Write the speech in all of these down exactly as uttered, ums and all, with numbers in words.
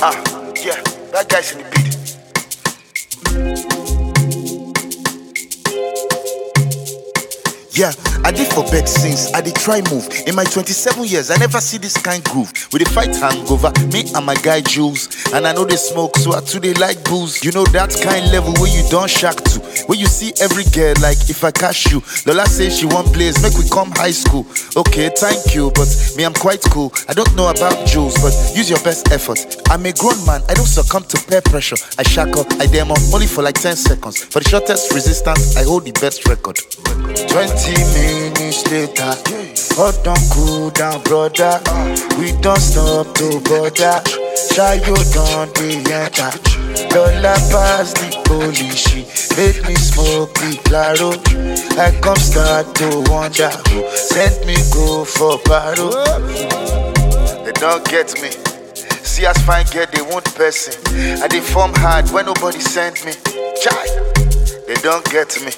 Ah, yeah, that guy's in the beat. Yeah, I did for bed since I did try move. In my twenty-seven years, I never see this kind groove. We dey fight hangover, me and my guy Jules. And I know they smoke, so I too they like booze. You know that kind level where you don't shack to. Where you see every girl like if I cash you. Lola says she want plays, make we come high school. Okay, thank you, but me I'm quite cool. I don't know about Jules, but use your best effort. I'm a grown man, I don't succumb to peer pressure. I shack up, I demo only for like ten seconds. For the shortest resistance, I hold the best record. Twenty minutes later, hot don't cool down, brother. We don't stop to bother. Shy you don't be enter. Lola pass the police, she made me smoke the claro. I come start to wonder who sent me go for paro. They don't get me. See us fine girl, they won't person. I dey form hard when nobody sent me. Chai, they don't get me.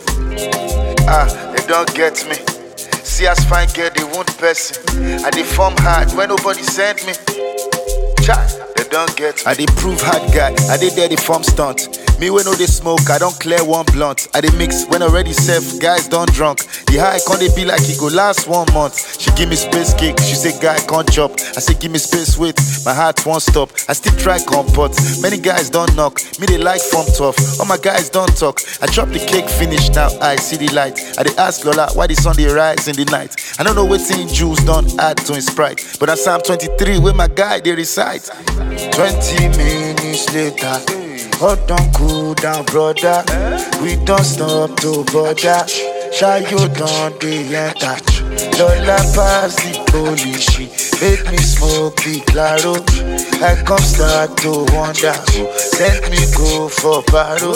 Ah, they don't get me. See us fine girl, they won't person. I dey form hard when nobody sent me. Chai, they don't get me. I dey prove hard guy, I dey there the form stunt. Me when no they smoke, I don't clear one blunt. I dey mix when already safe, guys don't drunk. The high can't they be like it go last one month. She give me space kick, she say guy can't chop. I say give me space wait, my heart won't stop. I still try comport, many guys don't knock. Me they like form tough, all my guys don't talk. I chop the cake finish, now I see the light. I dey ask Lola why the sun dey rise in the night. I don't know what thing Jules don't add to his sprite. But at Psalm twenty-three where my guy they recite. Twenty minutes later, hot don't cool down, brother. We don't stop to bother. Shy you don't be enter. Lola pass the police, she made me smoke the claro. I come start to wonder who sent me go for paro.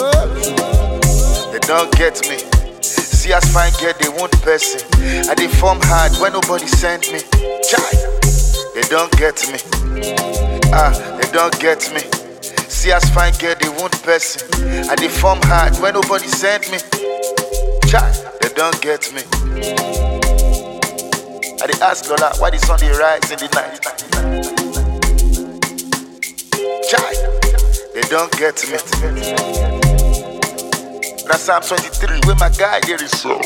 They don't get me. See us fine girl, they won't person. I dey form hard when nobody sent me. Chai, they don't get me. Ah, they don't get me. See us fine girl, they won't person. I dey form hard when nobody sent me. Chai, they don't get me. I dey ask Lola why the sun dey rise in the night. Chai, they don't get me. That's Psalm twenty-three where my guy here is so.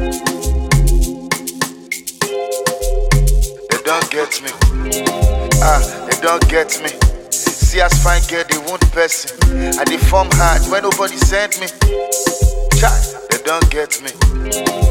They don't get me. Ah, they don't get me. See us fine girl, they won't person. I dey form hard when nobody sent me. Chai, they don't get me.